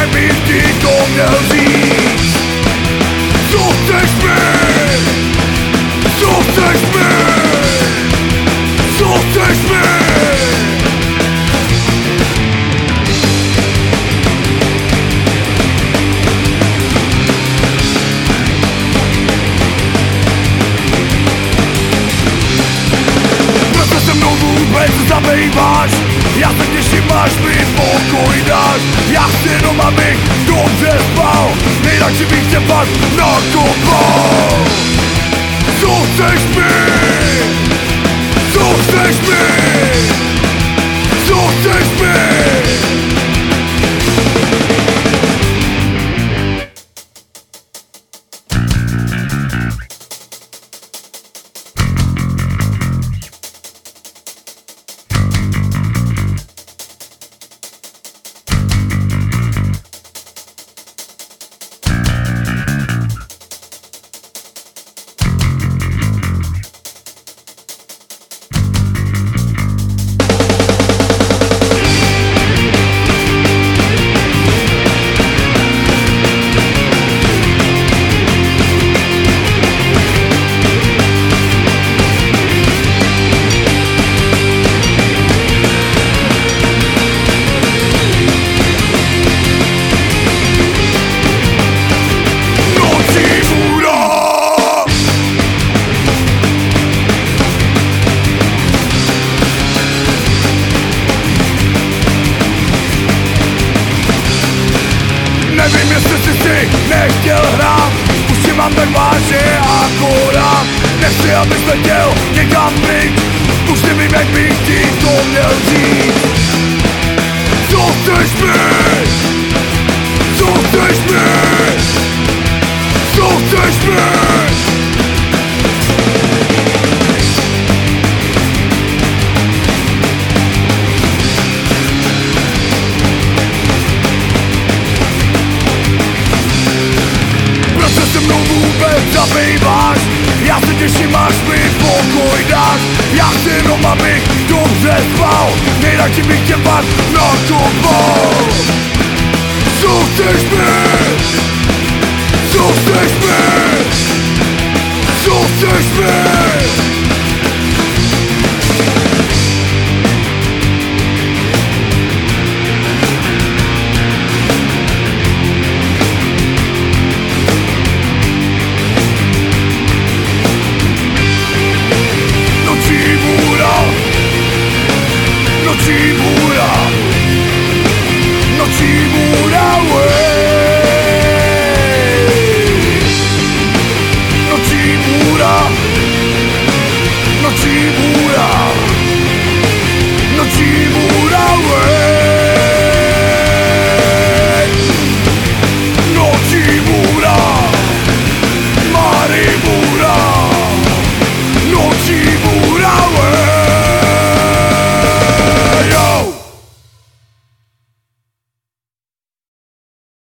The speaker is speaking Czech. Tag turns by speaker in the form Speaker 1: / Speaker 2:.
Speaker 1: bych ti to měl říct. Co chceš mi? Co chceš mi? Co chceš mi? Proč se mnou vůbec zabýváš? Já se těším, až mi pokoj dáš. Já chci jenom, abych dobře spal. Nejradši bych tě pak nakopal. Co chceš mi? Co chceš mi? Co chceš mi? Nevím, jestli jsi si nechtěl hrát, už si mám tak vážně akorát. Nechci, abys letěl někam pryč, už nevím, jak bych ti to měl říct. Co chceš mi? Co chceš mi? Co chceš mi? Zabýváš, já se těším, až mi pokoj dáš. Já chci jenom, abych dobře spal. Nejradši bych tě pak nakopal. Co chceš mi? Co chceš mi? Co chceš mi?